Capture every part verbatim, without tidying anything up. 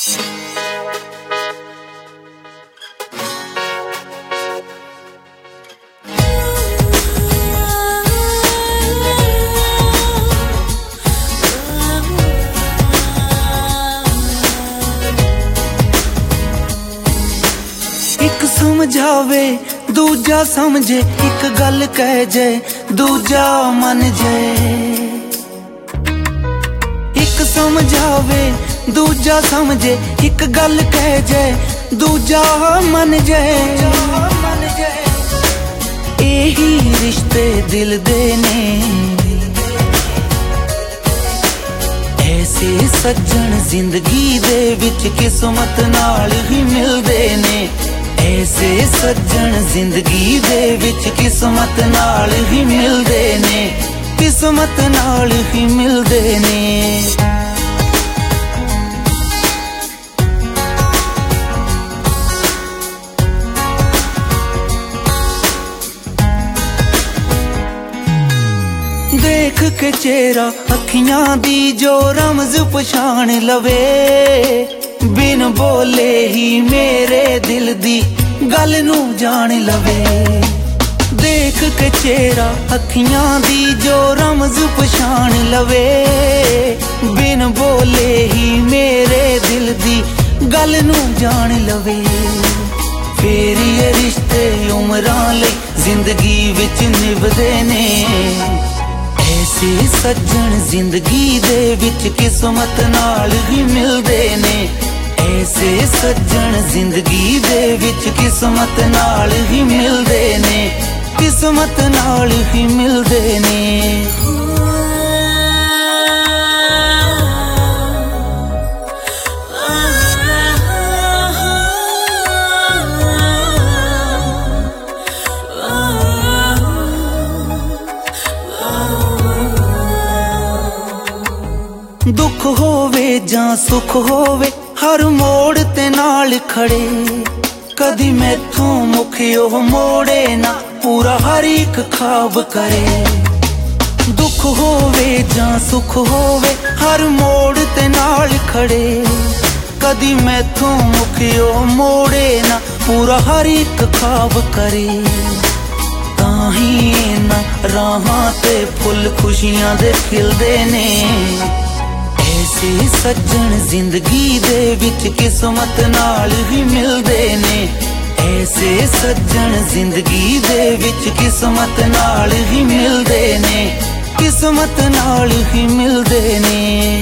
समझावे दूजा समझे, एक गल कह जाए दूजा मन जाए। एक समझावे दूजा समझे, एक गल कह जाए दूजा मन जाए। यही रिश्ते दिल दे ने, ऐसे सज्जन जिंदगी दे विच किस्मत नाल ही मिलदे ने। ऐसे सज्जन जिंदगी दे विच किस्मत नाल ही मिलदे ने, किस्मत नाल ही मिलदे ने। देख के चेहरा अखियां दी जो रमज पछाण लवे, बिन बोले ही मेरे दिल दी गल नू जान लवे। देख के चेहरा अखियां दी जो रमज पछाण लवे, बिन बोले ही मेरे दिल दी गल नू जान लवे। फिर ये रिश्ते उमरां लई जिंदगी विच निभदे ने। ऐसे सज्जन जिंदगी दे विच किस्मत नाल ही मिलदे ने। ऐसे सज्जन जिंदगी दे विच किस्मत नाल ही मिलदे ने, किस्मत नाल ही मिलदे ने। दुख होवे जां सुख होवे, हर मोड़ ते नाल खड़े। कदी मैथों मुख ओह मोड़े ना, पूरा हर एक ख्वाब करे। दुख होवे जां सुख होवे, हर मोड़ ते नाल खड़े। कदी मैथों मुख ओह मोड़े ना, पूरा हर एक ख्वाब करे। ताही ना राहां ते फुल खुशियां दे खिलदे ने। ऐसे सज्जन जिंदगी दे विच किस्मत नाल ही मिलदे ने। ऐसे सज्जन जिंदगी दे विच किस्मत नाल ही मिलदे ने, किस्मत नाल ही मिलदे ने।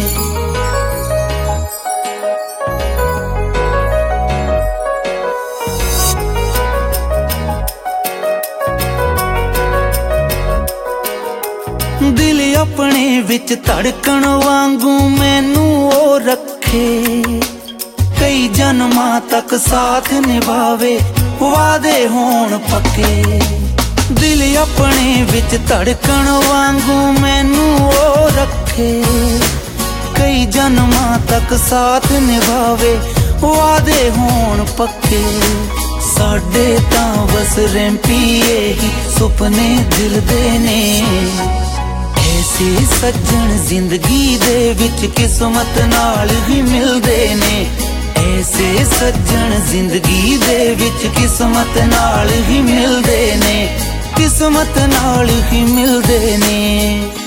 दिल अपने विच धड़कन वांगू मैनू ओ रखे। कई जन्मां तक साथ निभावे, वादे होण पक्के। दिल अपने विच धड़कन वांगू मैनू ओ रखे। कई जन्मां तक साथ निभावे, वादे होण पक्के। साडे तां बस रैंपीए ही सुपने दिल दे ने। ऐसे सज्जन जिंदगी दे विच किस्मत नाल ही मिलदे ने। ऐसे सज्जन जिंदगी दे विच किस्मत नाल ही मिलदे ने, किस्मत नाल ही मिलदे ने।